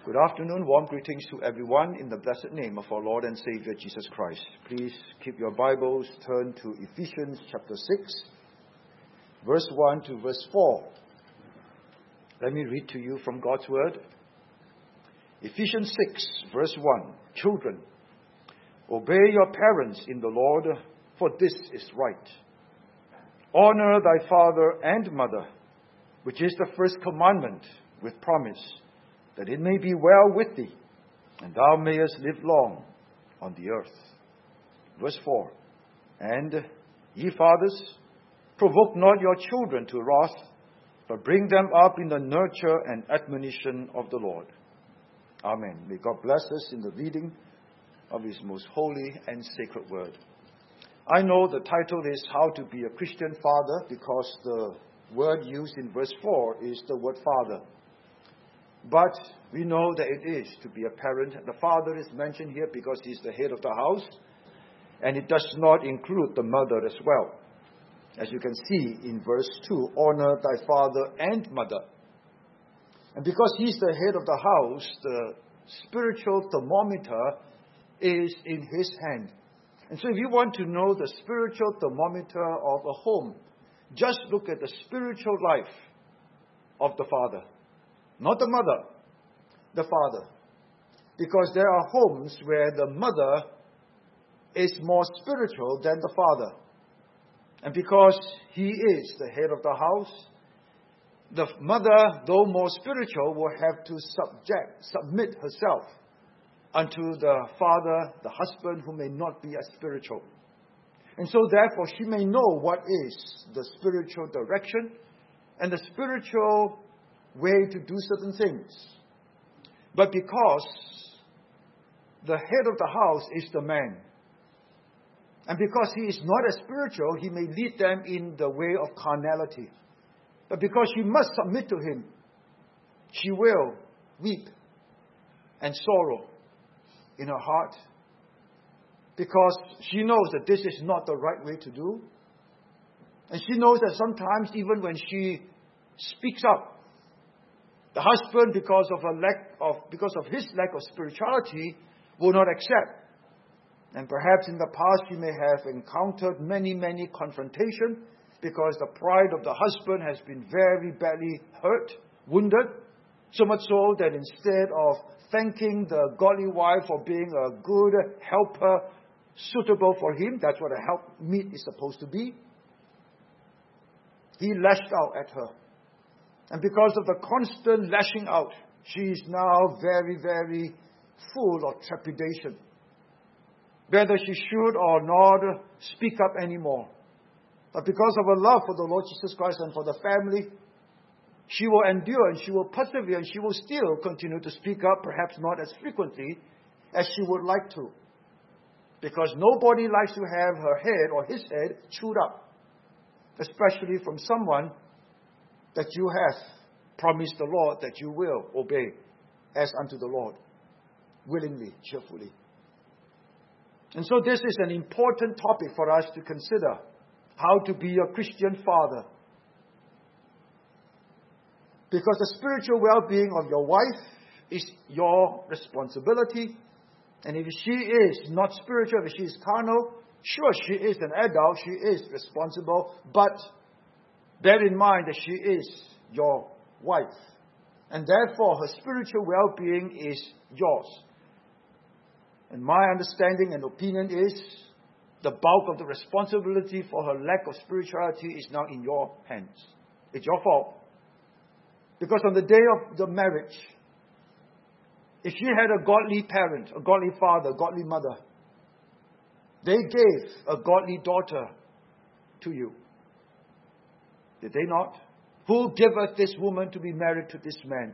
Good afternoon. Warm greetings to everyone in the blessed name of our Lord and Savior Jesus Christ. Please keep your Bibles turned to Ephesians chapter 6, verse 1 to verse 4. Let me read to you from God's Word. Ephesians 6, verse 1. Children, obey your parents in the Lord, for this is right. Honor thy father and mother, which is the first commandment with promise, that it may be well with thee, and thou mayest live long on the earth. Verse 4. And ye fathers, provoke not your children to wrath, but bring them up in the nurture and admonition of the Lord. Amen. May God bless us in the reading of His most holy and sacred word. I know the title is How to be a Christian Father, because the word used in verse 4 is the word father. But we know that it is to be a parent. The father is mentioned here because he's the head of the house, and it does not include the mother as well. As you can see in verse 2, honor thy father and mother. And because he's the head of the house, the spiritual thermometer is in his hand. And so if you want to know the spiritual thermometer of a home, just look at the spiritual life of the father. Not the mother, the father. Because there are homes where the mother is more spiritual than the father. And because he is the head of the house, the mother, though more spiritual, will have to submit herself unto the father, the husband, who may not be as spiritual. And so therefore she may know what is the spiritual direction and the spiritual way to do certain things. But because the head of the house is the man, and because he is not as spiritual, he may lead them in the way of carnality. But because she must submit to him, she will weep and sorrow in her heart, because she knows that this is not the right way to do. And she knows that sometimes even when she speaks up, the husband, because of his lack of spirituality, will not accept. And perhaps in the past she may have encountered many confrontations, because the pride of the husband has been very badly hurt, wounded, so much so that instead of thanking the godly wife for being a good helper, suitable for him, that's what a helpmeet is supposed to be, he lashed out at her. And because of the constant lashing out, she is now very full of trepidation, whether she should or not speak up anymore. But because of her love for the Lord Jesus Christ and for the family, she will endure and she will persevere and she will still continue to speak up, perhaps not as frequently as she would like to. Because nobody likes to have her head or his head chewed up, especially from someone that you have promised the Lord that you will obey as unto the Lord, willingly, cheerfully. And so this is an important topic for us to consider, how to be a Christian father. Because the spiritual well-being of your wife is your responsibility. And if she is not spiritual, if she is carnal, sure, she is an adult, she is responsible, but bear in mind that she is your wife. And therefore, her spiritual well-being is yours. And my understanding and opinion is the bulk of the responsibility for her lack of spirituality is now in your hands. It's your fault. Because on the day of the marriage, if she had a godly parent, a godly father, a godly mother, they gave a godly daughter to you. Did they not? Who giveth this woman to be married to this man?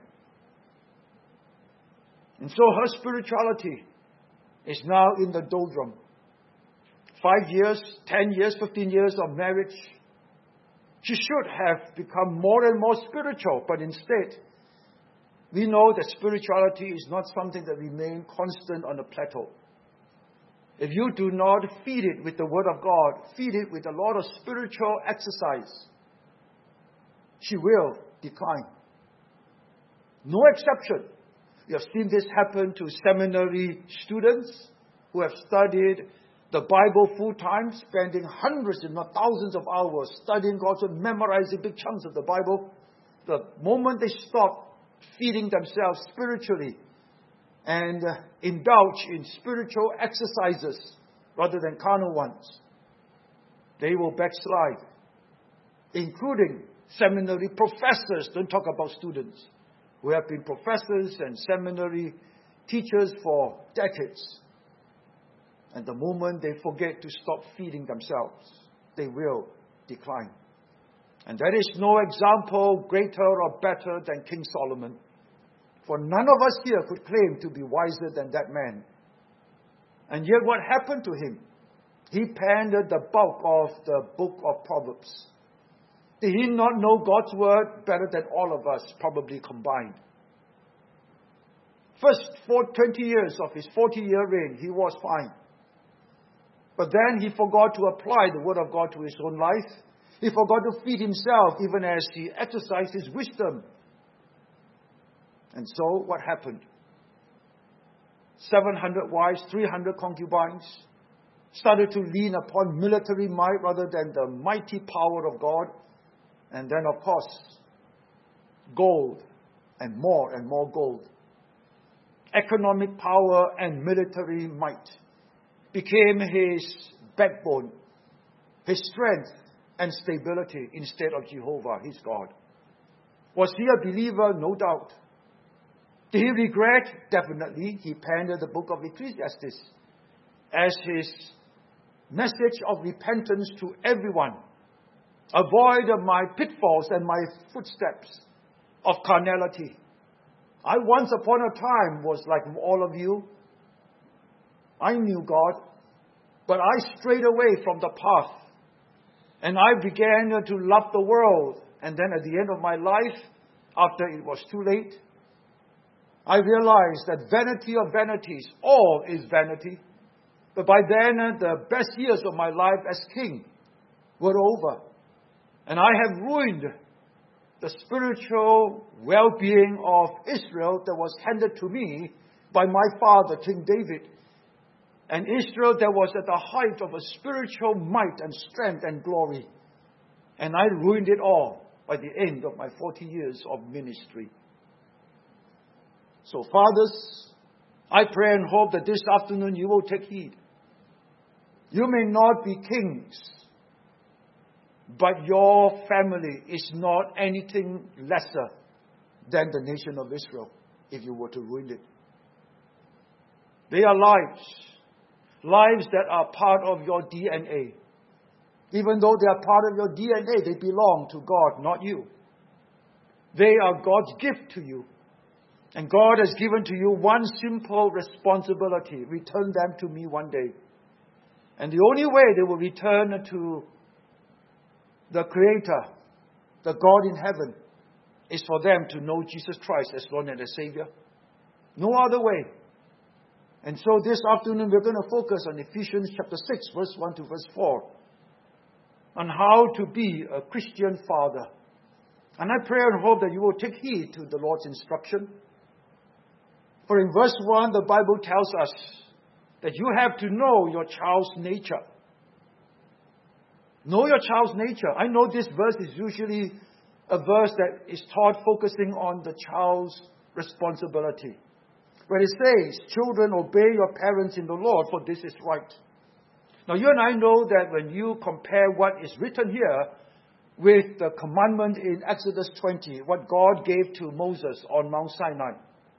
And so her spirituality is now in the doldrum. 5 years, 10 years, 15 years of marriage, she should have become more and more spiritual. But instead, we know that spirituality is not something that remains constant on a plateau. If you do not feed it with the Word of God, feed it with a lot of spiritual exercise, she will decline. No exception. We have seen this happen to seminary students who have studied the Bible full time, spending hundreds if not thousands of hours studying God's word, memorizing big chunks of the Bible. The moment they stop feeding themselves spiritually and indulge in spiritual exercises rather than carnal ones, they will backslide, including seminary professors. Don't talk about students who have been professors and seminary teachers for decades. And the moment they forget to stop feeding themselves, they will decline. And there is no example greater or better than King Solomon. For none of us here could claim to be wiser than that man. And yet what happened to him? He penned the bulk of the book of Proverbs. Did he not know God's word better than all of us probably combined? First 20 years of his 40-year reign, he was fine. But then he forgot to apply the word of God to his own life. He forgot to feed himself even as he exercised his wisdom. And so what happened? 700 wives, 300 concubines, started to lean upon military might rather than the mighty power of God. And then, of course, gold and more gold. Economic power and military might became his backbone, his strength and stability instead of Jehovah, his God. Was he a believer? No doubt. Did he regret? Definitely. He penned the book of Ecclesiastes as his message of repentance to everyone. Avoid my pitfalls and my footsteps of carnality. I once upon a time was like all of you. I knew God, but I strayed away from the path. And I began to love the world. And then at the end of my life, after it was too late, I realized that vanity of vanities, all is vanity. But by then, the best years of my life as king were over. And I have ruined the spiritual well-being of Israel that was handed to me by my father, King David. And Israel that was at the height of a spiritual might and strength and glory. And I ruined it all by the end of my 40 years of ministry. So fathers, I pray and hope that this afternoon you will take heed. You may not be kings, but your family is not anything lesser than the nation of Israel if you were to ruin it. They are lives that are part of your DNA. Even though they are part of your DNA, they belong to God, not you. They are God's gift to you. And God has given to you one simple responsibility: return them to me one day. And the only way they will return to the Creator, the God in heaven, is for them to know Jesus Christ as Lord and as Savior. No other way. And so this afternoon we're going to focus on Ephesians chapter 6, verse 1 to verse 4, on how to be a Christian father. And I pray and hope that you will take heed to the Lord's instruction. For in verse 1, the Bible tells us that you have to know your child's nature. Know your child's nature. I know this verse is usually a verse that is taught focusing on the child's responsibility. Where it says, children, obey your parents in the Lord, for this is right. Now you and I know that when you compare what is written here with the commandment in Exodus 20, what God gave to Moses on Mount Sinai,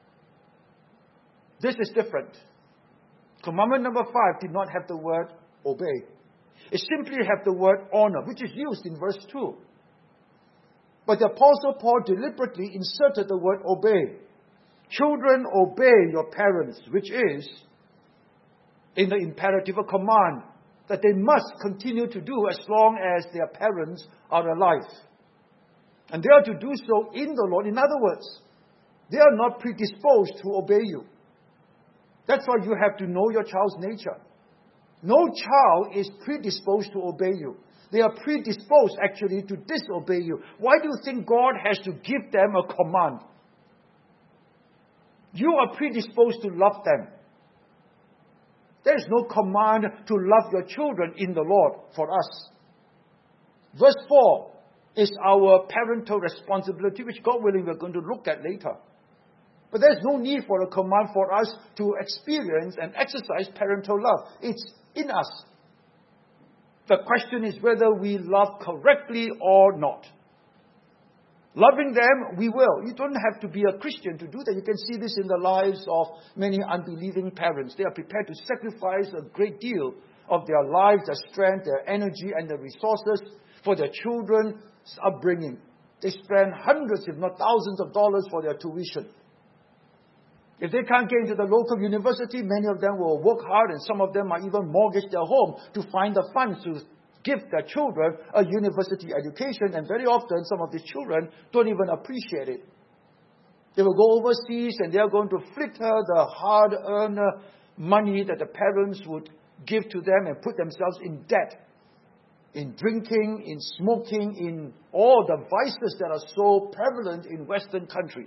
this is different. Commandment number 5 did not have the word obey. It simply had the word honor, which is used in verse 2. But the Apostle Paul deliberately inserted the word obey. Children, obey your parents, which is in the imperative, a command that they must continue to do as long as their parents are alive. And they are to do so in the Lord. In other words, they are not predisposed to obey you. That's why you have to know your child's nature. No child is predisposed to obey you. They are predisposed actually to disobey you. Why do you think God has to give them a command? You are predisposed to love them. There is no command to love your children in the Lord for us. Verse 4 is our parental responsibility, which God willing we're going to look at later. But there's no need for a command for us to experience and exercise parental love. It's in us. The question is whether we love correctly or not. Loving them, we will. You don't have to be a Christian to do that. You can see this in the lives of many unbelieving parents. They are prepared to sacrifice a great deal of their lives, their strength, their energy, and their resources for their children's upbringing. They spend hundreds, if not thousands of dollars for their tuition. If they can't get into the local university, many of them will work hard, and some of them might even mortgage their home to find the funds to give their children a university education. And very often, some of these children don't even appreciate it. They will go overseas and they are going to flitter the hard-earned money that the parents would give to them and put themselves in debt. In drinking, in smoking, in all the vices that are so prevalent in Western countries.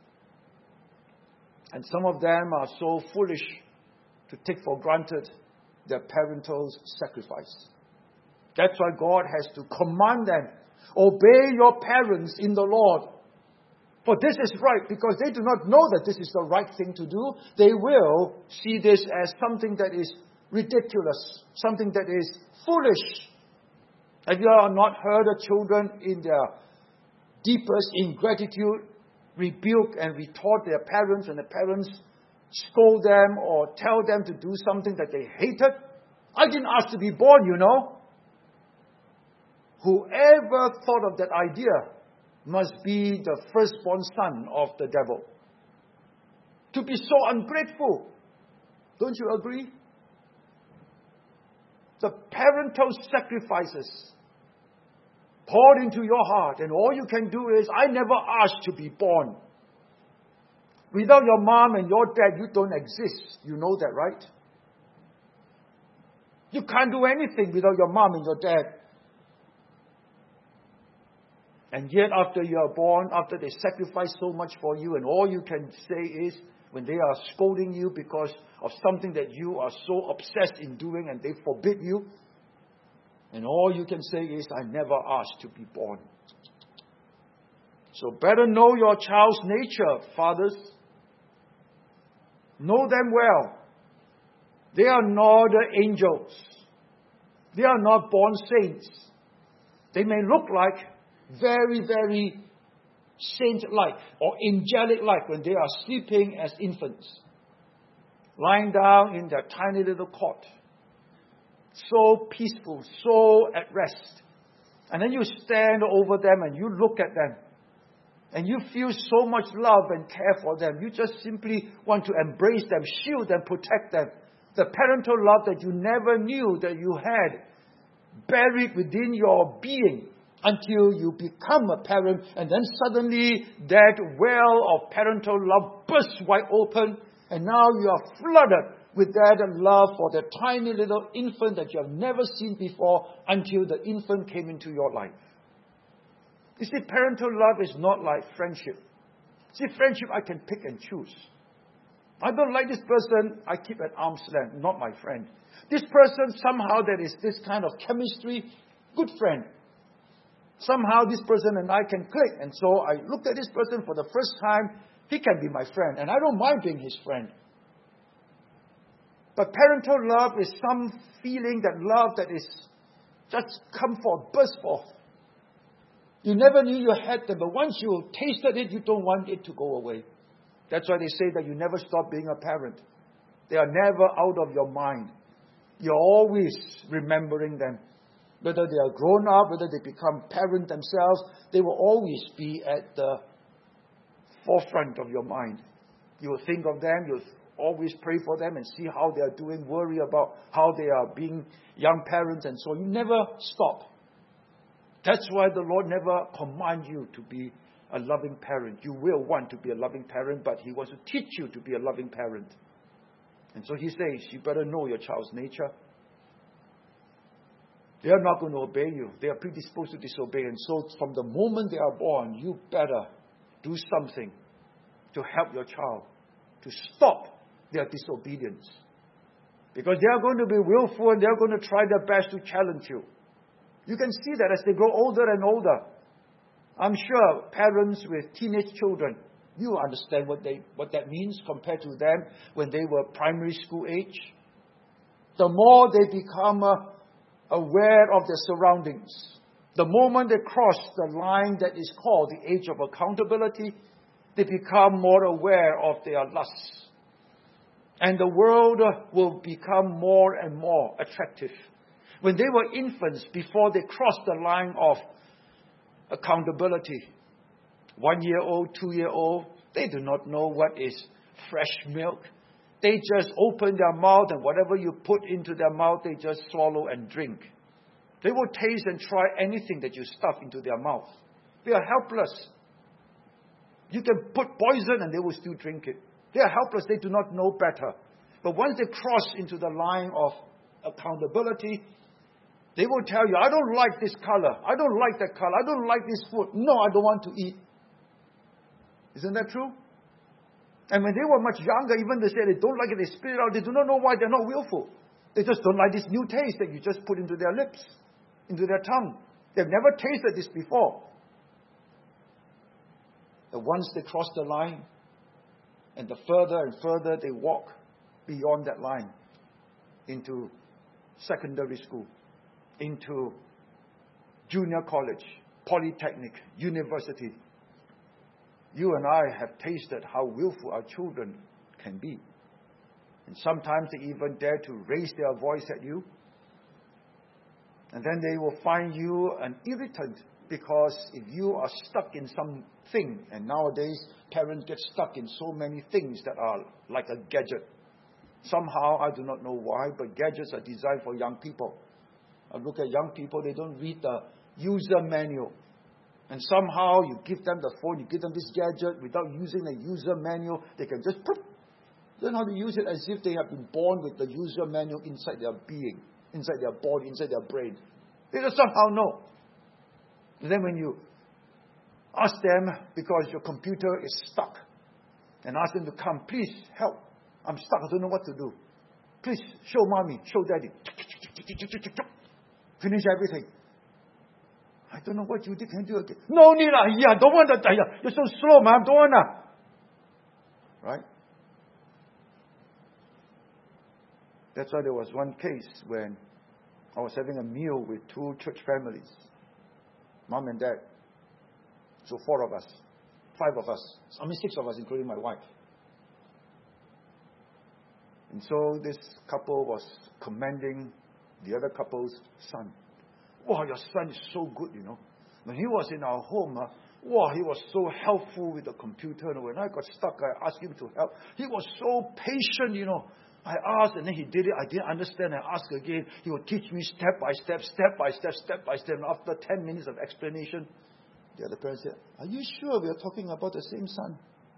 And some of them are so foolish to take for granted their parental sacrifice. That's why God has to command them, obey your parents in the Lord. For this is right, because they do not know that this is the right thing to do. They will see this as something that is ridiculous, something that is foolish. Have you not heard of children in their deepest ingratitude rebuke and retort their parents, and the parents scold them or tell them to do something that they hated? I didn't ask to be born, you know. Whoever thought of that idea must be the firstborn son of the devil. To be so ungrateful. Don't you agree? The parental sacrifices poured into your heart, and all you can do is, I never asked to be born. Without your mom and your dad, you don't exist. You know that, right? You can't do anything without your mom and your dad. And yet, after you are born, after they sacrifice so much for you, and all you can say is, when they are scolding you because of something that you are so obsessed in doing and they forbid you, and all you can say is, I never asked to be born. So better know your child's nature, fathers. Know them well. They are not angels. They are not born saints. They may look like very, very saint-like or angelic-like when they are sleeping as infants, lying down in their tiny little cot, so peaceful, so at rest. And then you stand over them and you look at them, and you feel so much love and care for them. You just simply want to embrace them, shield them, protect them. The parental love that you never knew that you had, buried within your being, until you become a parent, and then suddenly that well of parental love bursts wide open, and now you are flooded with that love for the tiny little infant that you have never seen before until the infant came into your life. You see, parental love is not like friendship. See, friendship I can pick and choose. I don't like this person, I keep at arm's length, not my friend. This person, somehow there is this kind of chemistry, good friend. Somehow this person and I can click. And so I looked at this person for the first time. He can be my friend. And I don't mind being his friend. But parental love is some feeling, that love that is just come forth, burst forth. You never knew you had them. But once you tasted it, you don't want it to go away. That's why they say that you never stop being a parent. They are never out of your mind. You're always remembering them. Whether they are grown up, whether they become parent themselves, they will always be at the forefront of your mind. You will think of them, you'll always pray for them and see how they are doing, worry about how they are being young parents, and so you never stop. That's why the Lord never commands you to be a loving parent. You will want to be a loving parent, but He wants to teach you to be a loving parent. And so He says, you better know your child's nature. They are not going to obey you. They are predisposed to disobey. And so from the moment they are born, you better do something to help your child. to stop their disobedience. Because they are going to be willful and they are going to try their best to challenge you. You can see that as they grow older and older. I'm sure parents with teenage children, you understand what that means compared to them when they were primary school age. The more they become aware of their surroundings, the moment they cross the line that is called the age of accountability, they become more aware of their lusts. And the world will become more and more attractive. When they were infants, before they crossed the line of accountability, 1-year-old, 2-year-old, they do not know what is fresh milk. They just open their mouth and whatever you put into their mouth, they just swallow and drink. They will taste and try anything that you stuff into their mouth. They are helpless. You can put poison and they will still drink it. They are helpless. They do not know better. But once they cross into the line of accountability, they will tell you, I don't like this color. I don't like that color. I don't like this food. No, I don't want to eat. Isn't that true? And when they were much younger, even they say they don't like it, they spit it out. They do not know why. They're not willful. They just don't like this new taste that you just put into their lips, into their tongue. They've never tasted this before. But once they cross the line, and the further and further they walk beyond that line into secondary school, into junior college, polytechnic, university, you and I have tasted how willful our children can be. And sometimes they even dare to raise their voice at you. And then they will find you an irritant, because if you are stuck in something, and nowadays parents get stuck in so many things that are like a gadget. Somehow, I do not know why, but gadgets are designed for young people. I look at young people, they don't read the user manual. And somehow you give them the phone, you give them this gadget without using the user manual. They can just learn how to use it as if they have been born with the user manual inside their being, inside their body, inside their brain. They just somehow know. And then when you ask them, because your computer is stuck, and ask them to come, please help. I'm stuck, I don't know what to do. Please show mommy, show daddy. Finish everything. I don't know what you can do again. No need, yeah, don't want that. You're so slow, man, don't want. Right? That's why there was one case when I was having a meal with 2 church families. Mom and dad. So 4 of us. 5 of us. 6 of us, including my wife. And so this couple was commending the other couple's son. Wow, your son is so good, you know. When he was in our home, wow, he was so helpful with the computer. And when I got stuck, I asked him to help. He was so patient, you know. I asked and then he did it. I didn't understand. I asked again. He would teach me step by step, step by step, step by step. And after 10 minutes of explanation, the other parent said, are you sure we are talking about the same son?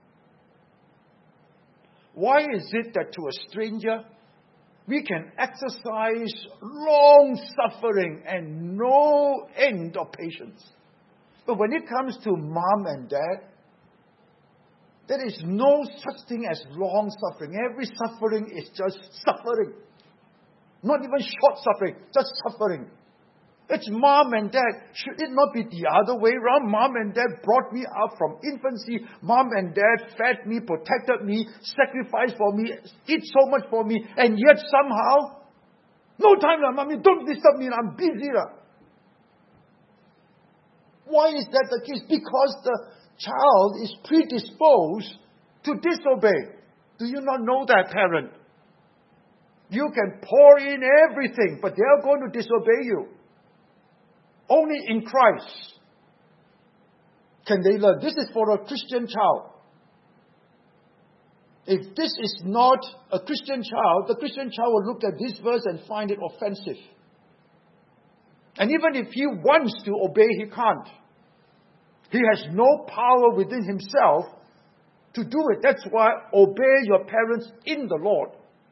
Why is it that to a stranger, we can exercise long suffering and no end of patience? But when it comes to mom and dad, there is no such thing as long suffering. Every suffering is just suffering. Not even short suffering, just suffering. It's mom and dad. Should it not be the other way around? Mom and dad brought me up from infancy. Mom and dad fed me, protected me, sacrificed for me, did so much for me. And yet somehow, no time, mommy, don't disturb me, I'm busy. Why is that the case? Because the child is predisposed to disobey. Do you not know that, parent? You can pour in everything, but they are going to disobey you. Only in Christ can they learn. This is for a Christian child. If this is not a Christian child, the Christian child will look at this verse and find it offensive. And even if he wants to obey, he can't. He has no power within himself to do it. That's why obey your parents in the Lord.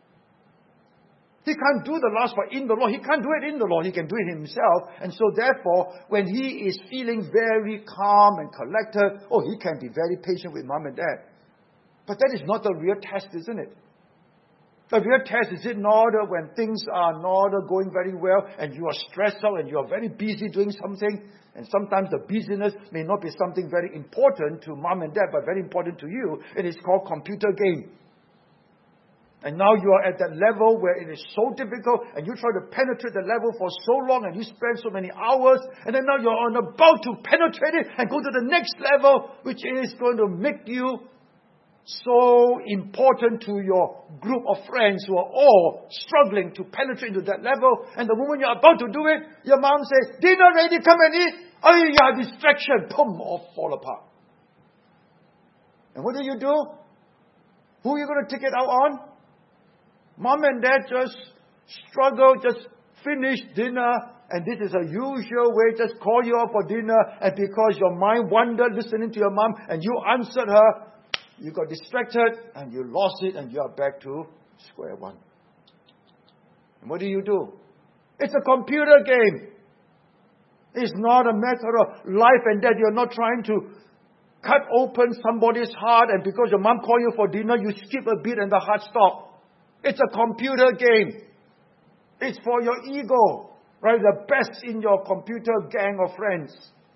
He can't do the last part in the Lord. He can't do it in the Lord. He can do it himself. And so therefore, when he is feeling very calm and collected, he can be very patient with mom and dad. But that is not the real test, isn't it? The real test is in order when things are not going very well and you are stressed out and you are very busy doing something, and sometimes the busyness may not be something very important to mom and dad, but very important to you. It is called computer game. And now you are at that level where it is so difficult and you try to penetrate the level for so long and you spend so many hours, and then now you're about to penetrate it and go to the next level, which is going to make you so important to your group of friends who are all struggling to penetrate into that level. And the moment you're about to do it, your mom says, dinner ready, come and eat. Oh yeah, distraction. Boom, all fall apart. And what do? Who are you going to take it out on? Mom and dad just struggle, just finish dinner, and this is a usual way, just call you up for dinner, and because your mind wandered listening to your mom, and you answered her, you got distracted, and you lost it, and you are back to square one. And what do? It's a computer game. It's not a matter of life and death. You're not trying to cut open somebody's heart, and because your mom called you for dinner, you skip a beat and the heart stops. It's a computer game. It's for your ego, right? The best in your computer gang of friends.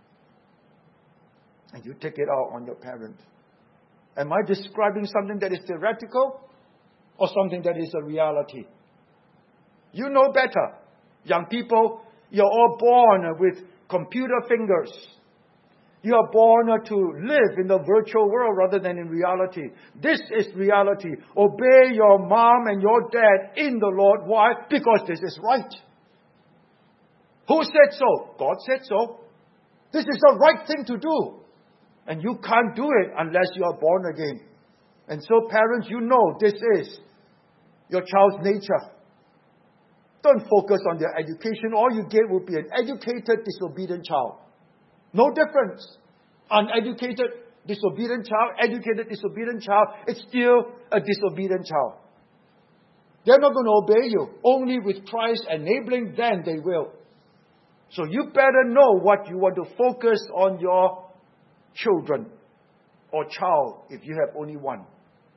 And you take it out on your parent. Am I describing something that is theoretical or something that is a reality? You know better. Young people, you're all born with computer fingers. You are born to live in the virtual world rather than in reality. This is reality. Obey your mom and your dad in the Lord. Why? Because this is right. Who said so? God said so. This is the right thing to do. And you can't do it unless you are born again. And so parents, you know this is your child's nature. Don't focus on their education. All you get will be an educated, disobedient child. No difference. Uneducated, disobedient child, educated, disobedient child, it's still a disobedient child. They're not going to obey you. Only with Christ enabling them they will. So you better know what you want to focus on your children or child if you have only one.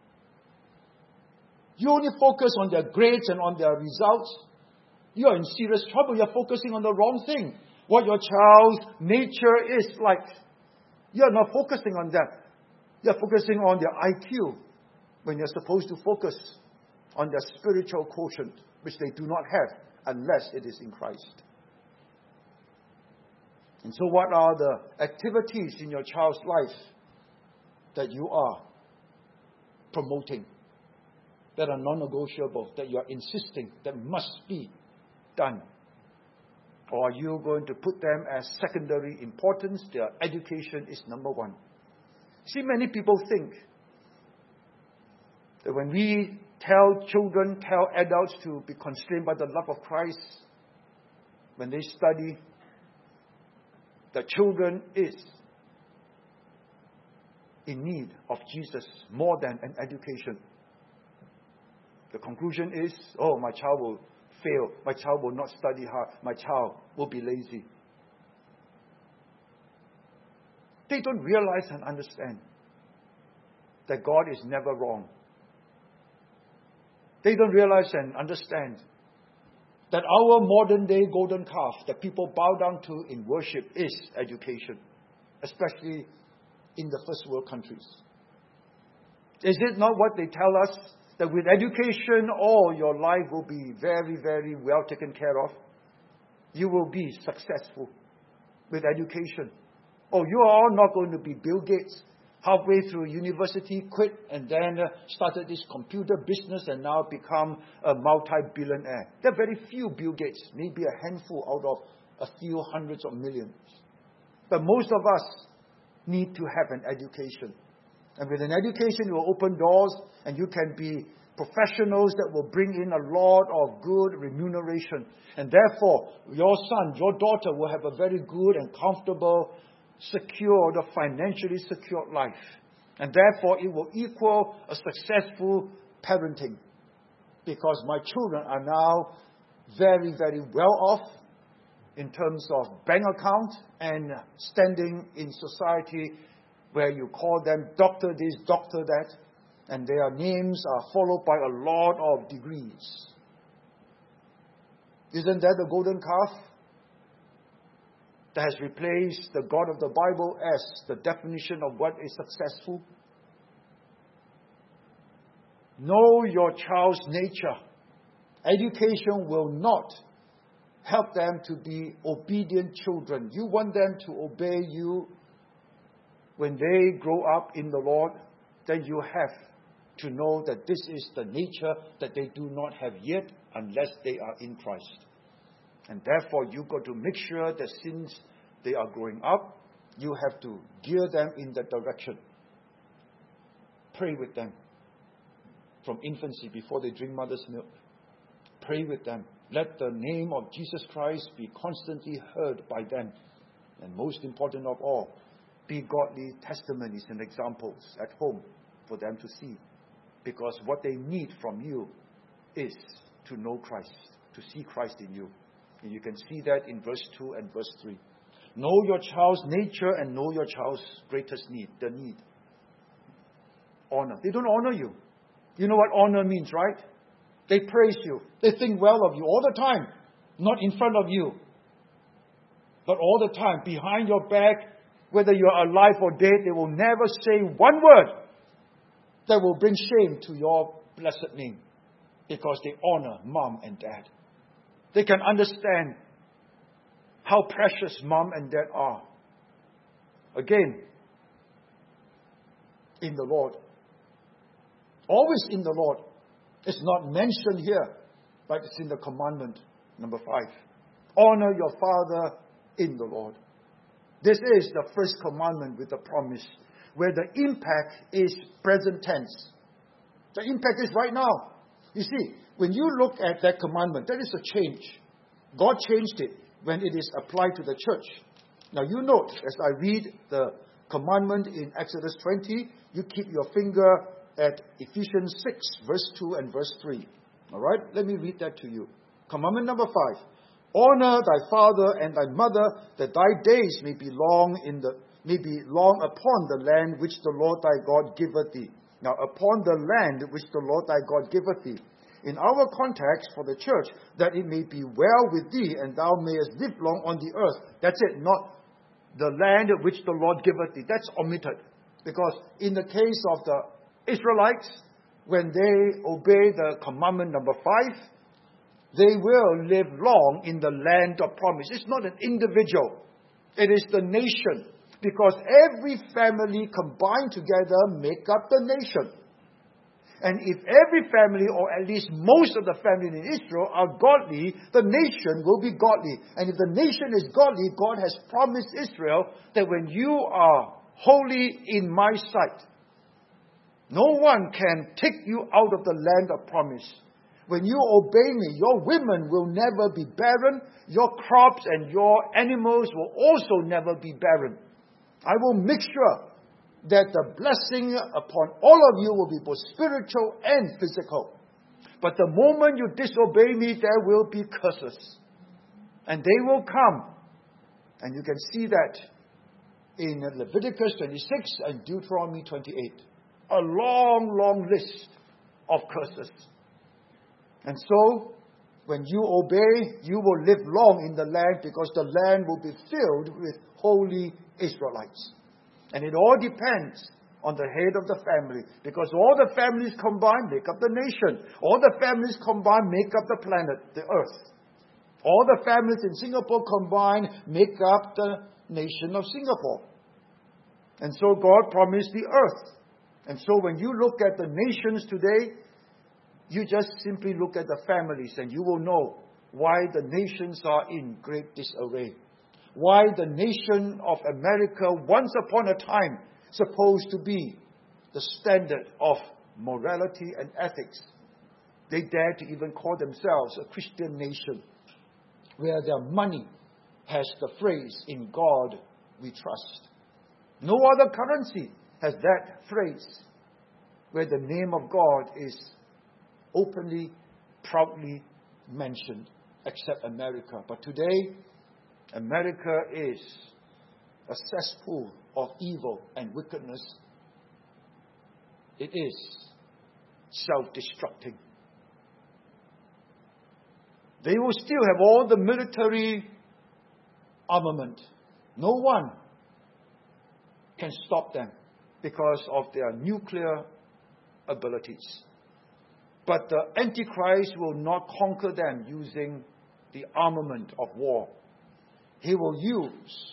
You only focus on their grades and on their results, you are in serious trouble. You're focusing on the wrong thing. What your child's nature is like. You're not focusing on that. You're focusing on their IQ when you're supposed to focus on their spiritual quotient, which they do not have unless it is in Christ. And so what are the activities in your child's life that you are promoting, that are non-negotiable, that you are insisting, that must be done? Or are you going to put them as secondary importance? Their education is number one. See, many people think that when we tell children, tell adults to be constrained by the love of Christ, when they study, the children is in need of Jesus more than an education. The conclusion is, oh, my child will fail. My child will not study hard. My child will be lazy. They don't realize and understand that God is never wrong. They don't realize and understand that our modern day golden calf that people bow down to in worship is education, especially in the first world countries. Is it not what they tell us? That with education, all your life will be very, very well taken care of. You will be successful with education. Oh, you are all not going to be Bill Gates. Halfway through university, quit, and then started this computer business and now become a multi-billionaire. There are very few Bill Gates, maybe a handful out of a few hundreds of millions. But most of us need to have an education. And with an education, you will open doors and you can be professionals that will bring in a lot of good remuneration. And therefore, your son, your daughter will have a very good and comfortable, secured, or financially secured life. And therefore, it will equal a successful parenting. Because my children are now very, very well off in terms of bank account and standing in society where you call them doctor this, doctor that. And their names are followed by a lot of degrees. Isn't that the golden calf that has replaced the God of the Bible as the definition of what is successful? Know your child's nature. Education will not help them to be obedient children. You want them to obey you when they grow up in the Lord, then you have to know that this is the nature that they do not have yet unless they are in Christ. And therefore, you've got to make sure that since they are growing up, you have to gear them in that direction. Pray with them from infancy before they drink mother's milk. Pray with them. Let the name of Jesus Christ be constantly heard by them. And most important of all, be godly testimonies and examples at home for them to see. Because what they need from you is to know Christ, to see Christ in you. And you can see that in verse 2 and verse 3. Know your child's nature and know your child's greatest need, the need. Honor. They don't honor you. You know what honor means, right? They praise you. They think well of you all the time. Not in front of you, but all the time. Behind your back, whether you are alive or dead, they will never say one word that will bring shame to your blessed name. Because they honor mom and dad. They can understand how precious mom and dad are. Again, in the Lord. Always in the Lord. It's not mentioned here, but it's in the commandment, number 5. Honor your father in the Lord. This is the first commandment with the promise, where the impact is present tense. The impact is right now. You see, when you look at that commandment, that is a change. God changed it when it is applied to the church. Now you note, as I read the commandment in Exodus 20, you keep your finger at Ephesians 6, verse 2 and verse 3. All right? Let me read that to you. Commandment number 5. Honor thy father and thy mother, that thy days may be long upon the land which the Lord thy God giveth thee. Now, upon the land which the Lord thy God giveth thee. In our context for the church, that it may be well with thee, and thou mayest live long on the earth. That's it, not the land which the Lord giveth thee. That's omitted. Because in the case of the Israelites, when they obey the commandment number 5, they will live long in the land of promise. It's not an individual. It is the nation. Because every family combined together make up the nation. And if every family, or at least most of the families in Israel, are godly, the nation will be godly. And if the nation is godly, God has promised Israel that when you are holy in my sight, no one can take you out of the land of promise. When you obey me, your women will never be barren. Your crops and your animals will also never be barren. I will make sure that the blessing upon all of you will be both spiritual and physical. But the moment you disobey me, there will be curses. And they will come. And you can see that in Leviticus 26 and Deuteronomy 28. A long, long list of curses. And so, when you obey, you will live long in the land, because the land will be filled with holy Israelites. And it all depends on the head of the family, because all the families combined make up the nation. All the families combined make up the planet, the earth. All the families in Singapore combined make up the nation of Singapore. And so God promised the earth. And so when you look at the nations today, you just simply look at the families and you will know why the nations are in great disarray. Why the nation of America, once upon a time, supposed to be the standard of morality and ethics. They dare to even call themselves a Christian nation, where their money has the phrase, "In God we trust." No other currency has that phrase, where the name of God is openly, proudly mentioned, except America. But today, America is a cesspool of evil and wickedness. It is self-destructing. They will still have all the military armament. No one can stop them because of their nuclear abilities. But the Antichrist will not conquer them using the armament of war. He will use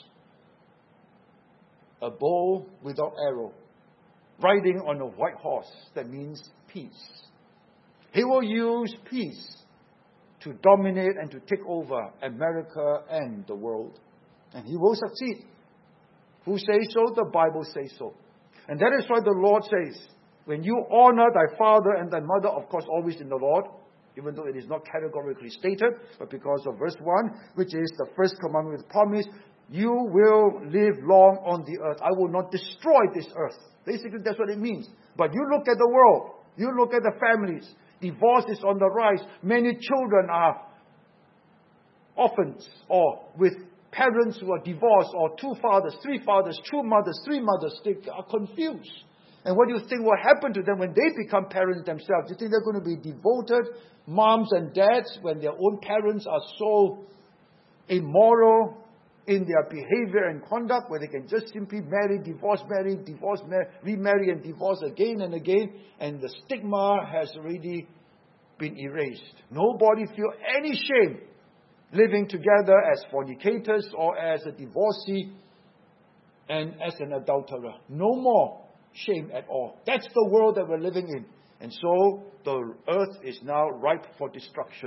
a bow without arrow, riding on a white horse. That means peace. He will use peace to dominate and to take over America and the world. And he will succeed. Who says so? The Bible says so. And that is why the Lord says, when you honor thy father and thy mother, of course always in the Lord, even though it is not categorically stated, but because of verse 1, which is the first commandment with promise, you will live long on the earth. I will not destroy this earth. Basically, that's what it means. But you look at the world. You look at the families. Divorce is on the rise. Many children are orphans or with parents who are divorced, or two fathers, three fathers, two mothers, three mothers. They are confused. And what do you think will happen to them when they become parents themselves? Do you think they're going to be devoted moms and dads when their own parents are so immoral in their behavior and conduct, where they can just simply marry, divorce, remarry and divorce again and again, and the stigma has already been erased? Nobody feel any shame living together as fornicators or as a divorcee and as an adulterer. No more shame at all. That's the world that we're living in. And so the earth is now ripe for destruction.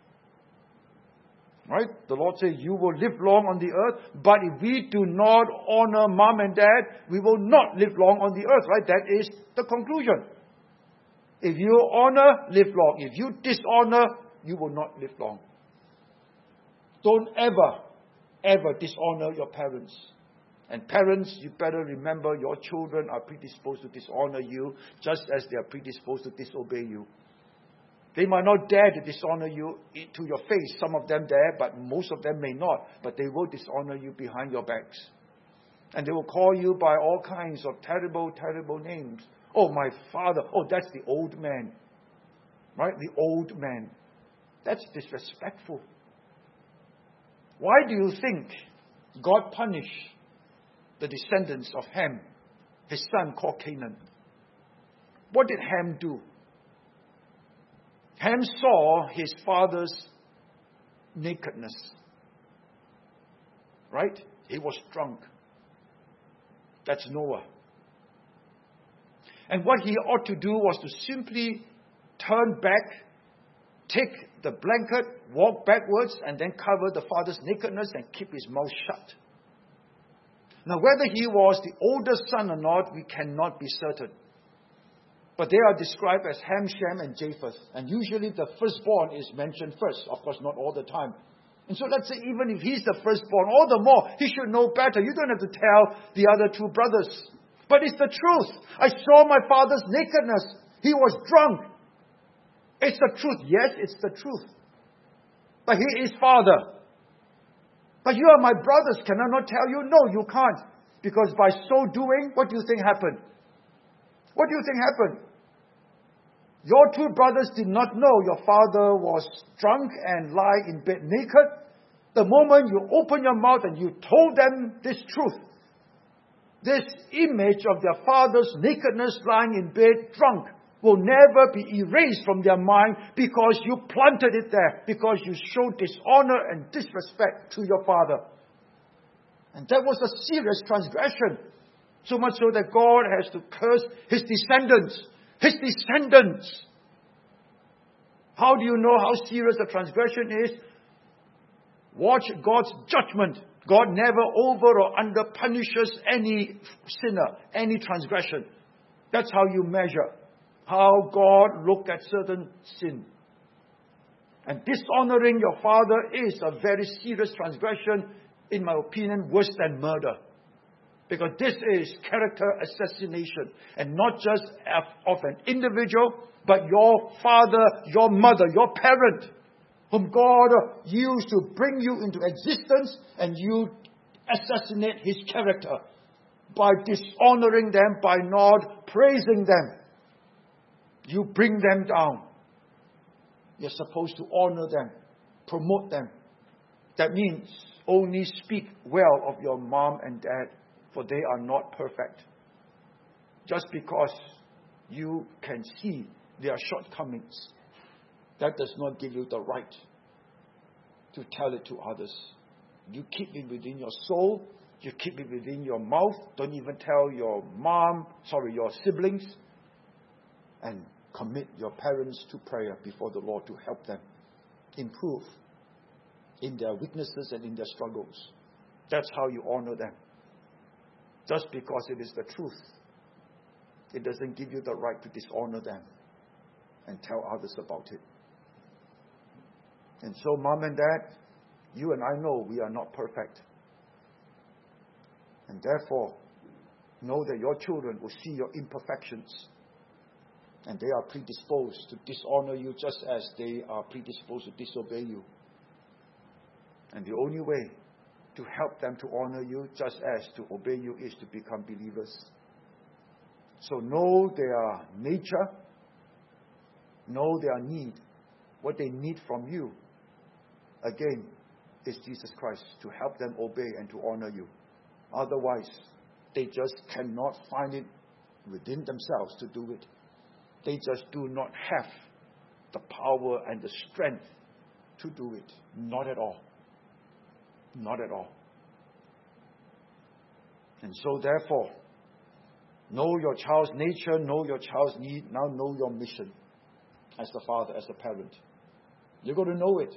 Right? The Lord says, you will live long on the earth, but if we do not honor mom and dad, we will not live long on the earth. Right? That is the conclusion. If you honor, live long. If you dishonor, you will not live long. Don't ever dishonor your parents. And parents, you better remember your children are predisposed to dishonor you just as they are predisposed to disobey you. They might not dare to dishonor you to your face. Some of them dare, but most of them may not. But they will dishonor you behind your backs. And they will call you by all kinds of terrible, terrible names. Oh, my father. Oh, that's the old man. Right? The old man. That's disrespectful. Why do you think God punished the descendants of Ham, his son called Canaan? What did Ham do? Ham saw his father's nakedness. Right? He was drunk. That's Noah. And what he ought to do was to simply turn back, take the blanket, walk backwards, and then cover the father's nakedness and keep his mouth shut. Now, whether he was the oldest son or not, we cannot be certain. But they are described as Ham, Shem, and Japheth. And usually the firstborn is mentioned first. Of course, not all the time. And so let's say even if he's the firstborn, all the more, he should know better. You don't have to tell the other two brothers. But it's the truth. I saw my father's nakedness. He was drunk. It's the truth. Yes, it's the truth. But he is father. But you are my brothers. Can I not tell you? No, you can't. Because by so doing, what do you think happened? What do you think happened? Your two brothers did not know your father was drunk and lying in bed naked. The moment you open your mouth and you told them this truth, this image of their father's nakedness lying in bed drunk will never be erased from their mind because you planted it there, because you showed dishonor and disrespect to your father. And that was a serious transgression. So much so that God has to curse his descendants. His descendants. How do you know how serious the transgression is? Watch God's judgment. God never over or under punishes any sinner, any transgression. That's how you measure how God looked at certain sin. And dishonoring your father is a very serious transgression, in my opinion, worse than murder. Because this is character assassination. And not just of an individual, but your father, your mother, your parent, whom God used to bring you into existence, and you assassinate his character by dishonoring them, by not praising them. You bring them down. You're supposed to honor them, promote them. That means only speak well of your mom and dad, for they are not perfect. Just because you can see their shortcomings, that does not give you the right to tell it to others. You keep it within your soul. You keep it within your mouth. Don't even tell your siblings. And commit your parents to prayer before the Lord to help them improve in their weaknesses and in their struggles. That's how you honor them. Just because it is the truth, it doesn't give you the right to dishonor them and tell others about it. And so, Mom and Dad, you and I know we are not perfect. And therefore, know that your children will see your imperfections. And they are predisposed to dishonor you just as they are predisposed to disobey you. And the only way to help them to honor you just as to obey you is to become believers. So know their nature, know their need, what they need from you. Again, is Jesus Christ to help them obey and to honor you. Otherwise, they just cannot find it within themselves to do it. They just do not have the power and the strength to do it. Not at all. Not at all. And so therefore, know your child's nature, know your child's need, now know your mission as a father, as a parent. You're going to know it.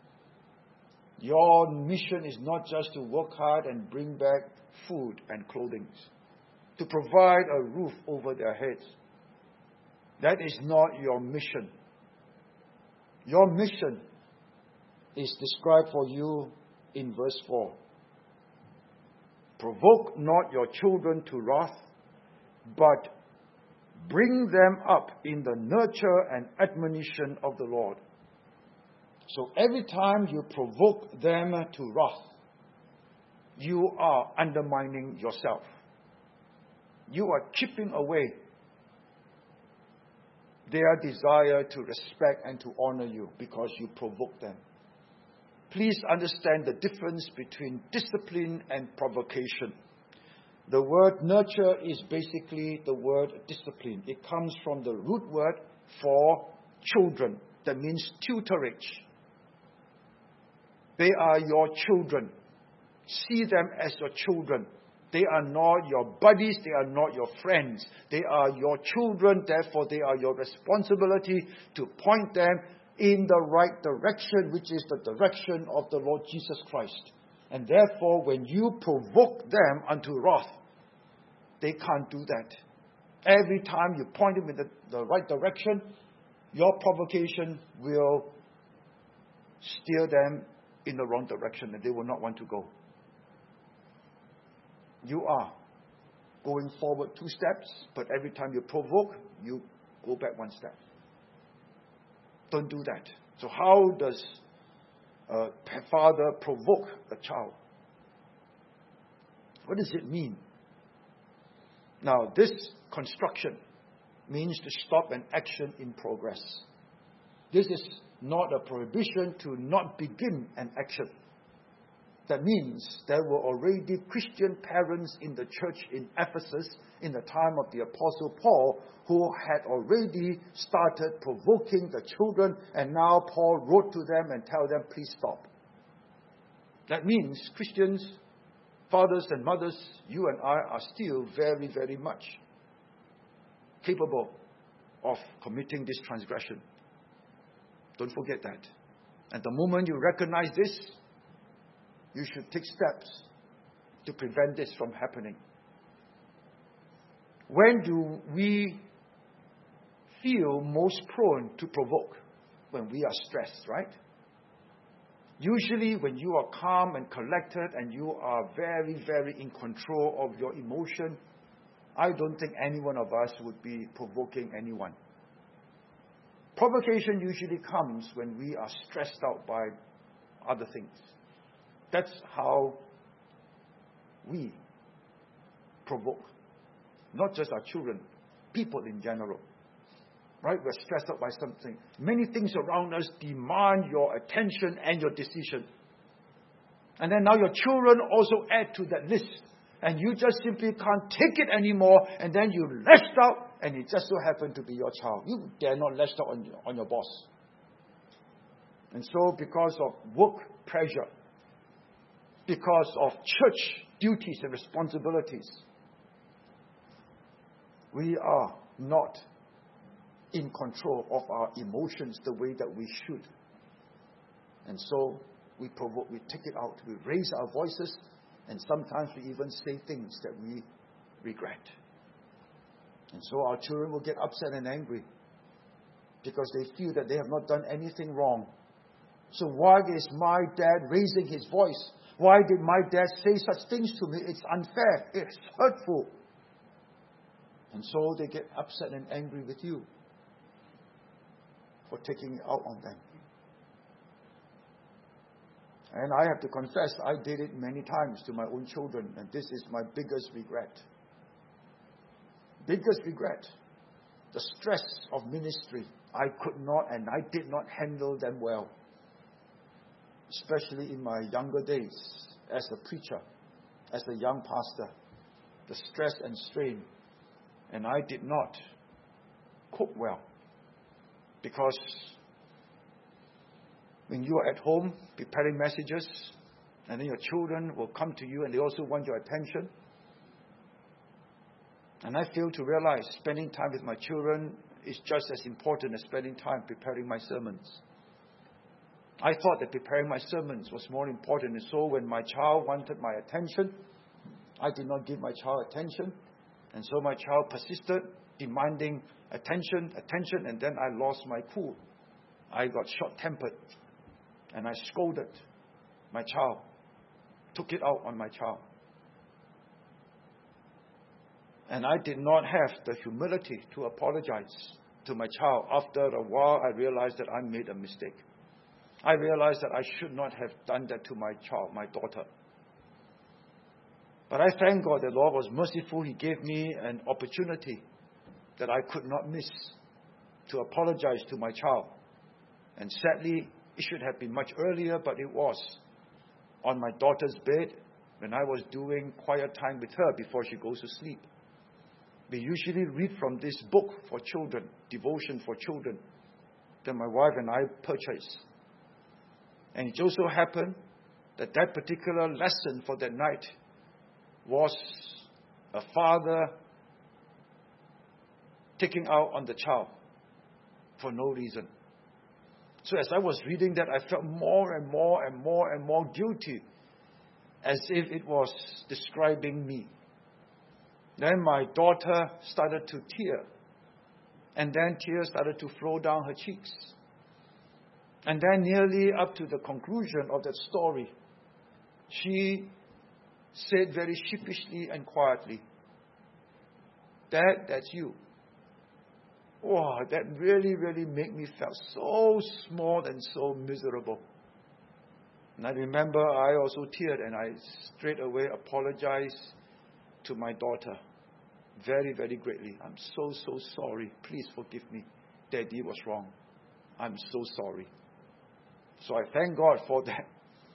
Your mission is not just to work hard and bring back food and clothing, to provide a roof over their heads. That is not your mission. Your mission is described for you in verse 4. Provoke not your children to wrath, but bring them up in the nurture and admonition of the Lord. So every time you provoke them to wrath, you are undermining yourself. You are chipping away their desire to respect and to honor you because you provoke them. Please understand the difference between discipline and provocation. The word nurture is basically the word discipline. It comes from the root word for children. That means tutorage. They are your children. See them as your children. They are not your buddies. They are not your friends. They are your children. Therefore, they are your responsibility to point them in the right direction, which is the direction of the Lord Jesus Christ. And therefore, when you provoke them unto wrath, they can't do that. Every time you point them in the right direction, your provocation will steer them in the wrong direction, and they will not want to go. You are going forward 2 steps, but every time you provoke, you go back 1 step. Don't do that. So how does a father provoke a child? What does it mean? Now, this construction means to stop an action in progress. This is not a prohibition to not begin an action. That means there were already Christian parents in the church in Ephesus in the time of the Apostle Paul who had already started provoking the children, and now Paul wrote to them and tell them, please stop. That means Christians, fathers and mothers, you and I are still very, very much capable of committing this transgression. Don't forget that. And the moment you recognize this, you should take steps to prevent this from happening. When do we feel most prone to provoke? When we are stressed, right? Usually when you are calm and collected and you are very, very in control of your emotion, I don't think any one of us would be provoking anyone. Provocation usually comes when we are stressed out by other things. That's how we provoke. Not just our children, people in general. Right? We're stressed out by something. Many things around us demand your attention and your decision. And then now your children also add to that list. And you just simply can't take it anymore. And then you lashed out, and it just so happened to be your child. You dare not lash out on your boss. And so because of work pressure, because of church duties and responsibilities, we are not in control of our emotions the way that we should. And so we provoke, we take it out, we raise our voices, and sometimes we even say things that we regret. And so our children will get upset and angry because they feel that they have not done anything wrong. So why is my dad raising his voice? Why did my dad say such things to me? It's unfair. It's hurtful. And so they get upset and angry with you for taking it out on them. And I have to confess, I did it many times to my own children, and this is my biggest regret. Biggest regret. The stress of ministry. I could not and I did not handle them well. Especially in my younger days as a preacher, as a young pastor. The stress and strain. And I did not cope well. Because when you are at home preparing messages, and then your children will come to you and they also want your attention. And I fail to realize spending time with my children is just as important as spending time preparing my sermons. I thought that preparing my sermons was more important. And so when my child wanted my attention, I did not give my child attention. And so my child persisted, demanding attention, and then I lost my cool. I got short-tempered, and I scolded my child, took it out on my child. And I did not have the humility to apologize to my child. After a while, I realized that I made a mistake. I realized that I should not have done that to my child, my daughter. But I thank God the Lord was merciful. He gave me an opportunity that I could not miss to apologize to my child. And sadly, it should have been much earlier, but it was on my daughter's bed when I was doing quiet time with her before she goes to sleep. We usually read from this book for children, Devotion for Children, that my wife and I purchased. And it also happened that that particular lesson for that night was a father taking out on the child for no reason. So as I was reading that, I felt more and more guilty, as if it was describing me. Then my daughter started to tear, and then tears started to flow down her cheeks. And then nearly up to the conclusion of that story, she said very sheepishly and quietly, "Dad, that's you." Wow, that really made me feel so small and so miserable. And I remember I also teared, and I straight away apologized to my daughter very greatly. "I'm so sorry. Please forgive me. Daddy was wrong. I'm so sorry." So I thank God for that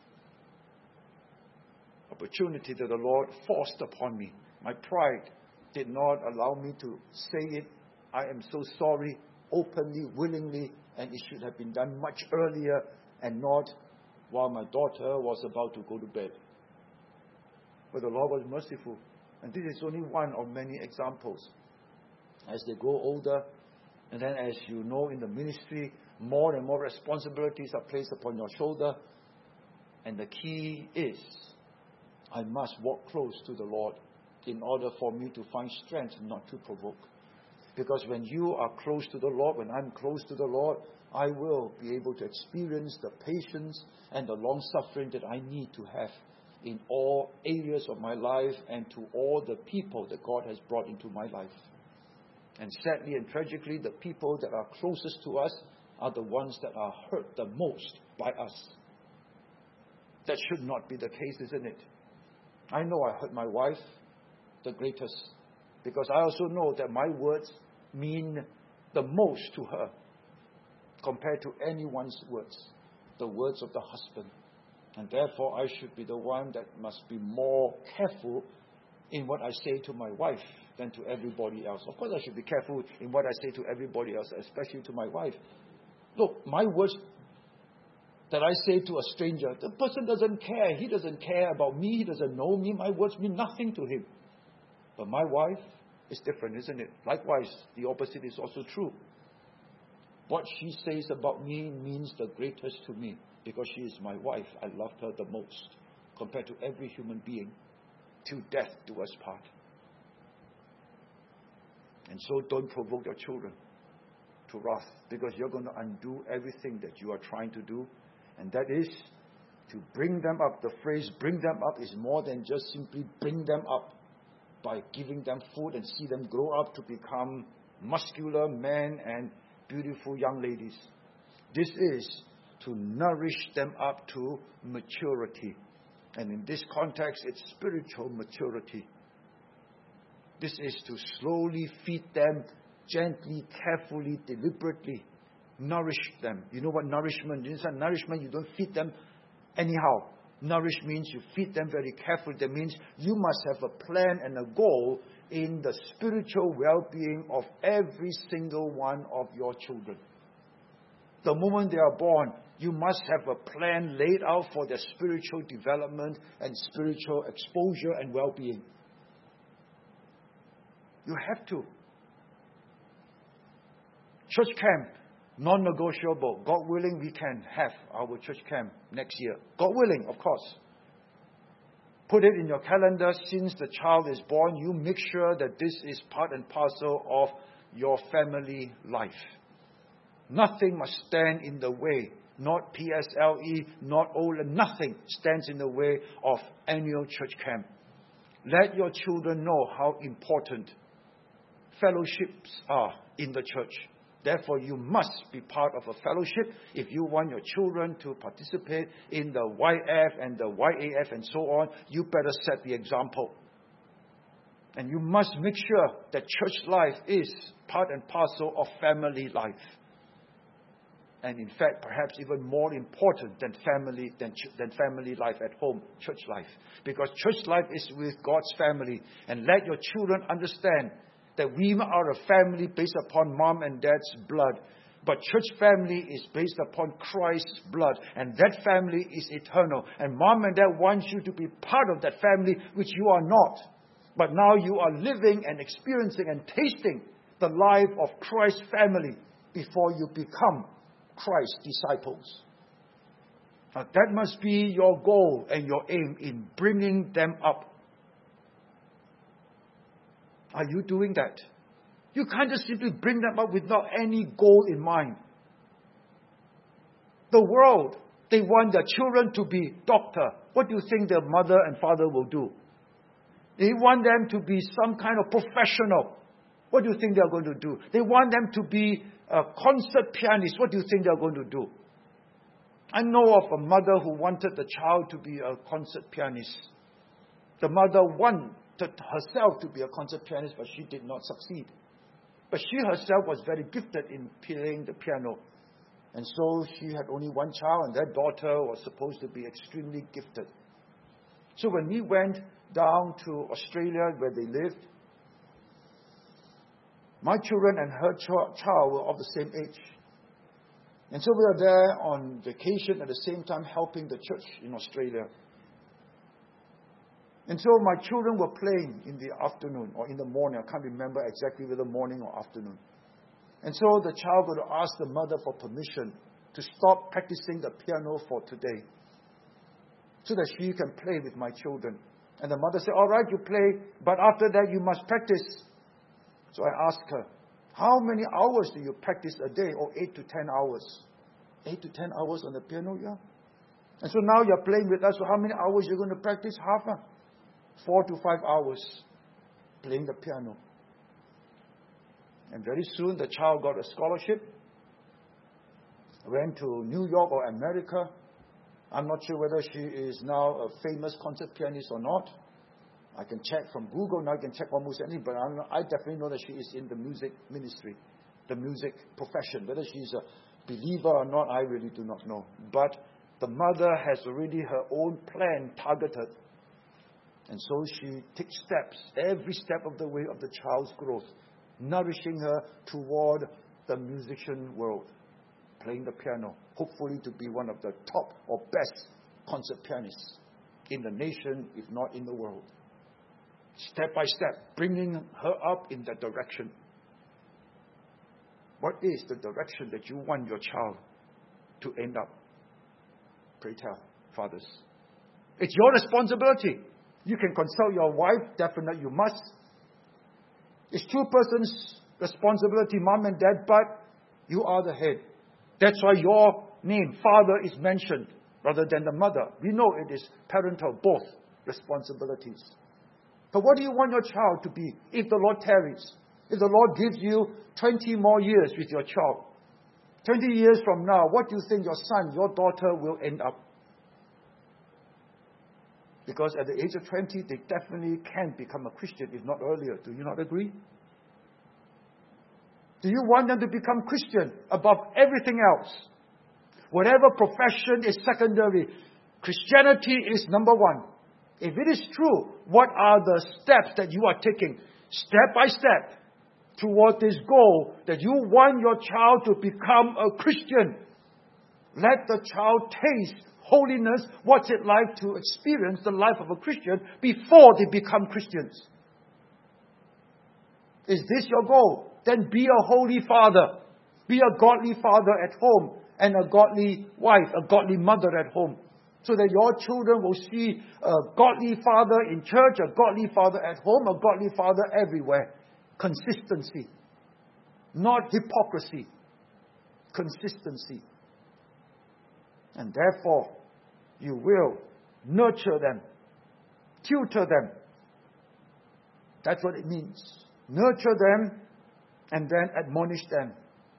opportunity that the Lord forced upon me. My pride did not allow me to say it. I am so sorry, openly, willingly, and it should have been done much earlier and not while my daughter was about to go to bed. But the Lord was merciful. And this is only one of many examples. As they grow older, and then as you know in the ministry, more and more responsibilities are placed upon your shoulder. And the key is, I must walk close to the Lord in order for me to find strength not to provoke. Because when you are close to the Lord, when I'm close to the Lord, I will be able to experience the patience and the long-suffering that I need to have in all areas of my life and to all the people that God has brought into my life. And sadly and tragically, the people that are closest to us are the ones that are hurt the most by us. That should not be the case, isn't it? I know I hurt my wife the greatest, because I also know that my words mean the most to her compared to anyone's words, the words of the husband. And therefore, I should be the one that must be more careful in what I say to my wife than to everybody else. Of course, I should be careful in what I say to everybody else, especially to my wife. Look, my words that I say to a stranger, the person doesn't care. He doesn't care about me. He doesn't know me. My words mean nothing to him. But my wife is different, isn't it? Likewise, the opposite is also true. What she says about me means the greatest to me because she is my wife. I love her the most compared to every human being. Till death do us part. And so don't provoke your children to wrath because you're going to undo everything that you are trying to do. And that is to bring them up. The phrase bring them up is more than just simply bring them up by giving them food and see them grow up to become muscular men and beautiful young ladies. This is to nourish them up to maturity. And in this context, it's spiritual maturity. This is to slowly feed them, gently, carefully, deliberately. Nourish them. You know what nourishment is? Nourishment, you don't feed them anyhow. Nourish means you feed them very carefully. That means you must have a plan and a goal in the spiritual well-being of every single one of your children. The moment they are born, you must have a plan laid out for their spiritual development and spiritual exposure and well-being. You have to. Church camp, non-negotiable. God willing, we can have our church camp next year. God willing, of course. Put it in your calendar since the child is born. You make sure that this is part and parcel of your family life. Nothing must stand in the way. Not PSLE, not OLA. Nothing stands in the way of annual church camp. Let your children know how important fellowships are in the church. Therefore, you must be part of a fellowship if you want your children to participate in the YF and the YAF and so on. You better set the example. And you must make sure that church life is part and parcel of family life. And in fact, perhaps even more important than family life at home, church life. Because church life is with God's family. And let your children understand that we are a family based upon mom and dad's blood. But church family is based upon Christ's blood. And that family is eternal. And mom and dad want you to be part of that family, which you are not. But now you are living and experiencing and tasting the life of Christ's family before you become Christ's disciples. Now that must be your goal and your aim in bringing them up. Are you doing that? You can't just simply bring them up without any goal in mind. The world, they want their children to be doctor. What do you think their mother and father will do? They want them to be some kind of professional. What do you think they are going to do? They want them to be a concert pianist. What do you think they are going to do? I know of a mother who wanted the child to be a concert pianist. The mother wanted herself to be a concert pianist, but she did not succeed. But she herself was very gifted in playing the piano. And so she had only one child, and that daughter was supposed to be extremely gifted. So when we went down to Australia where they lived, my children and her child were of the same age. And so we were there on vacation at the same time helping the church in Australia. And so my children were playing in the afternoon or in the morning. I can't remember exactly whether morning or afternoon. And so the child would ask the mother for permission to stop practicing the piano for today so that she can play with my children. And the mother said, all right, you play, but after that you must practice. So I asked her, how many hours do you practice a day? Oh, 8 to 10 hours. 8 to 10 hours on the piano, yeah. And so now you're playing with us, so how many hours you're going to practice? Half, 4 to 5 hours playing the piano. And very soon the child got a scholarship, went to New York or America. I'm not sure whether she is now a famous concert pianist or not. I can check from Google, now I can check almost anything, but I definitely know that she is in the music ministry. the music profession. Whether she's a believer or not, I really do not know. But the mother has already her own plan targeted. And so she takes steps, every step of the way of the child's growth, nourishing her toward the musician world, playing the piano, hopefully to be one of the top or best concert pianists in the nation, if not in the world. Step by step, bringing her up in that direction. What is the direction that you want your child to end up? Pray tell, fathers. It's your responsibility. You can consult your wife, definitely you must. It's two persons' responsibility, mom and dad, but you are the head. That's why your name, father, is mentioned rather than the mother. We know it is parental, both responsibilities. But what do you want your child to be if the Lord tarries? If the Lord gives you 20 more years with your child, 20 years from now, what do you think your son, your daughter will end up? Because at the age of 20, they definitely can become a Christian, if not earlier. Do you not agree? Do you want them to become Christian above everything else? Whatever profession is secondary, Christianity is number one. If it is true, what are the steps that you are taking, step by step, toward this goal that you want your child to become a Christian? Let the child taste holiness. What's it like to experience the life of a Christian before they become Christians? Is this your goal? Then be a holy father. Be a godly father at home and a godly wife, a godly mother at home. So that your children will see a godly father in church, a godly father at home, a godly father everywhere. Consistency. Not hypocrisy. Consistency. And therefore, you will nurture them, tutor them. That's what it means. Nurture them and then admonish them.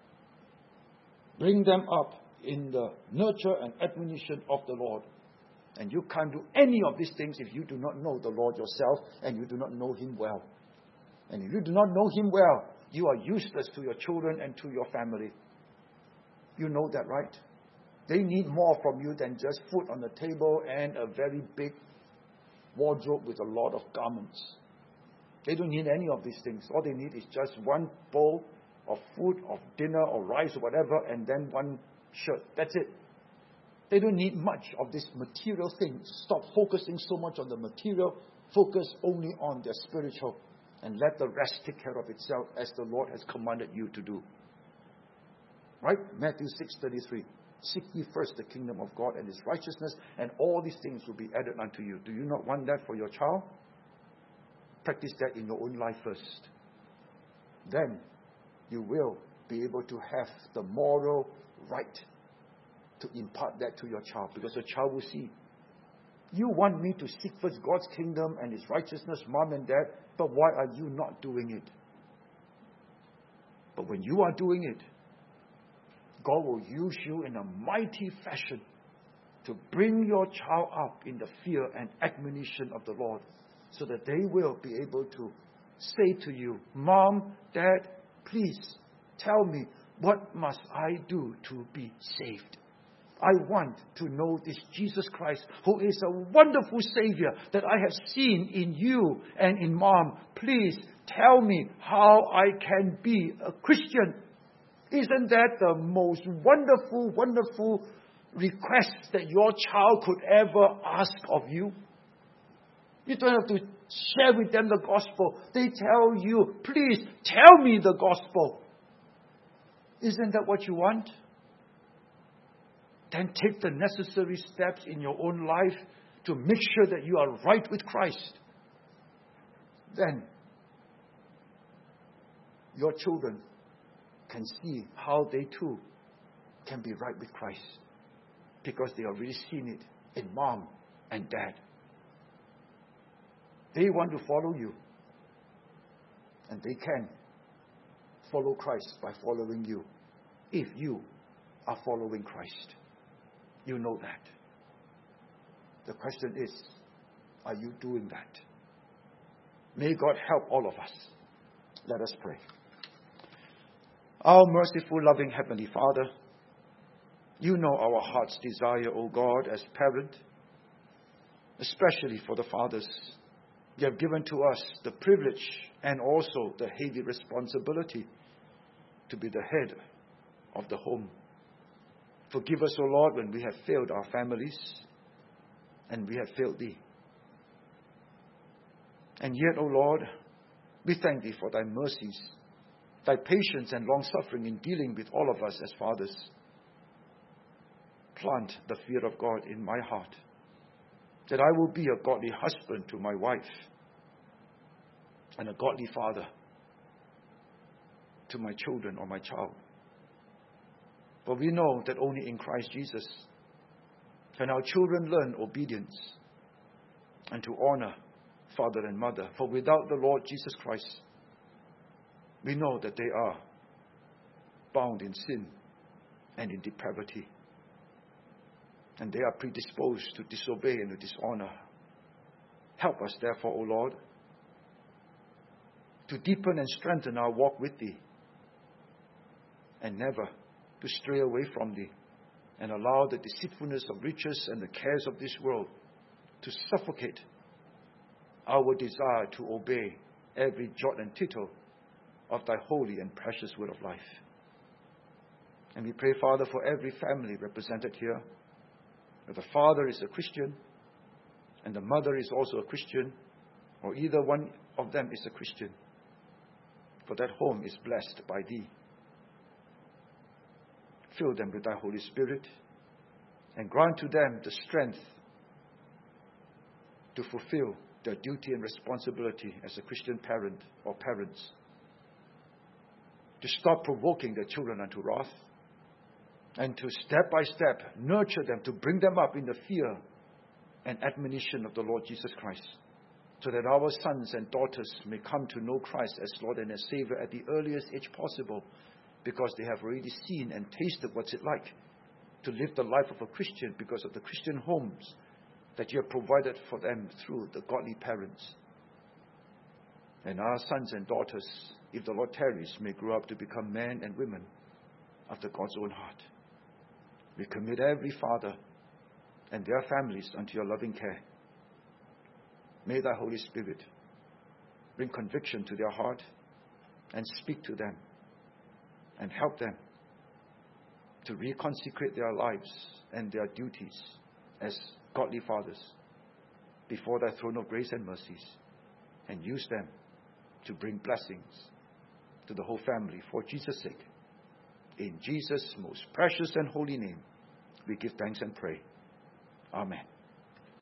Bring them up in the nurture and admonition of the Lord. And you can't do any of these things if you do not know the Lord yourself and you do not know Him well. And if you do not know Him well, you are useless to your children and to your family. You know that, right? They need more from you than just food on the table and a very big wardrobe with a lot of garments. They don't need any of these things. All they need is just one bowl of food, of dinner, or rice, or whatever, and then one shirt. That's it. They don't need much of these material things. Stop focusing so much on the material. Focus only on the spiritual. And let the rest take care of itself as the Lord has commanded you to do. Right? Matthew 6:33. Seek ye first the kingdom of God and His righteousness, and all these things will be added unto you. Do you not want that for your child? Practice that in your own life first. Then you will be able to have the moral right to impart that to your child, because your child will see. You want me to seek first God's kingdom and His righteousness, mom and dad, but why are you not doing it? But when you are doing it, God will use you in a mighty fashion to bring your child up in the fear and admonition of the Lord, so that they will be able to say to you, Mom, Dad, please tell me, what must I do to be saved? I want to know this Jesus Christ, who is a wonderful Savior that I have seen in you and in Mom. Please tell me how I can be a Christian. Isn't that the most wonderful, wonderful request that your child could ever ask of you? You don't have to share with them the gospel. They tell you, please tell me the gospel. Isn't that what you want? Then take the necessary steps in your own life to make sure that you are right with Christ. Then your children can see how they too can be right with Christ, because they have already seen it in mom and dad. They want to follow you, and they can follow Christ by following you if you are following Christ. You know that. The question is, are you doing that? May God help all of us. Let us pray. Our merciful, loving Heavenly Father, you know our heart's desire, O God, as parent, especially for the fathers. You have given to us the privilege and also the heavy responsibility to be the head of the home. Forgive us, O Lord, when we have failed our families and we have failed Thee. And yet, O Lord, we thank Thee for Thy mercies, Thy patience and long-suffering in dealing with all of us as fathers. Plant the fear of God in my heart, that I will be a godly husband to my wife and a godly father to my children or my child. For we know that only in Christ Jesus can our children learn obedience and to honor father and mother. For without the Lord Jesus Christ, we know that they are bound in sin and in depravity. And they are predisposed to disobey and to dishonor. Help us, therefore, O Lord, to deepen and strengthen our walk with Thee, and never to stray away from Thee, and allow the deceitfulness of riches and the cares of this world to suffocate our desire to obey every jot and tittle of Thy holy and precious word of life. And we pray, Father, for every family represented here, that the father is a Christian and the mother is also a Christian, or either one of them is a Christian, for that home is blessed by Thee. Fill them with Thy Holy Spirit and grant to them the strength to fulfill their duty and responsibility as a Christian parent or parents, to stop provoking their children unto wrath, and to step by step nurture them, to bring them up in the fear and admonition of the Lord Jesus Christ, so that our sons and daughters may come to know Christ as Lord and as Savior at the earliest age possible, because they have already seen and tasted what's it like to live the life of a Christian because of the Christian homes that You have provided for them through the godly parents. And our sons and daughters, if the Lord tarries, may grow up to become men and women after God's own heart. We commit every father and their families unto Your loving care. May Thy Holy Spirit bring conviction to their heart and speak to them and help them to reconsecrate their lives and their duties as godly fathers before Thy throne of grace and mercies, and use them to bring blessings to the whole family for Jesus' sake. In Jesus' most precious and holy name, we give thanks and pray. Amen.